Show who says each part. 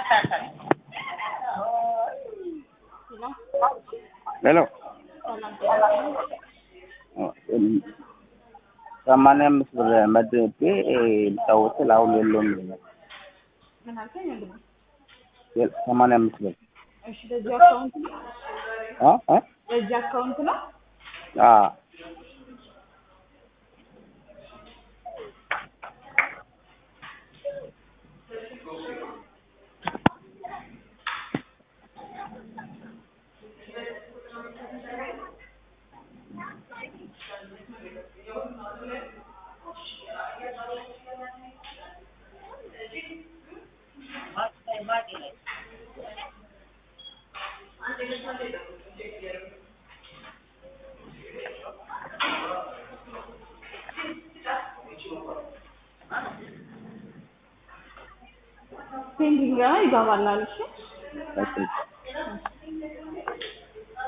Speaker 1: ሄሎ ሰማንያ አምስት ብር መድቤ ልጫወት አሁን የለውም ይለኛል።
Speaker 2: ምን አልከኝ? እንዴ
Speaker 1: 85 ብር።
Speaker 2: እሺ በዚህ አካውንት ነው?
Speaker 1: አ
Speaker 2: በዚህ አካውንት ነው? ፔንዲንግ ላይ ይገባል አልሽ?
Speaker 1: እሺ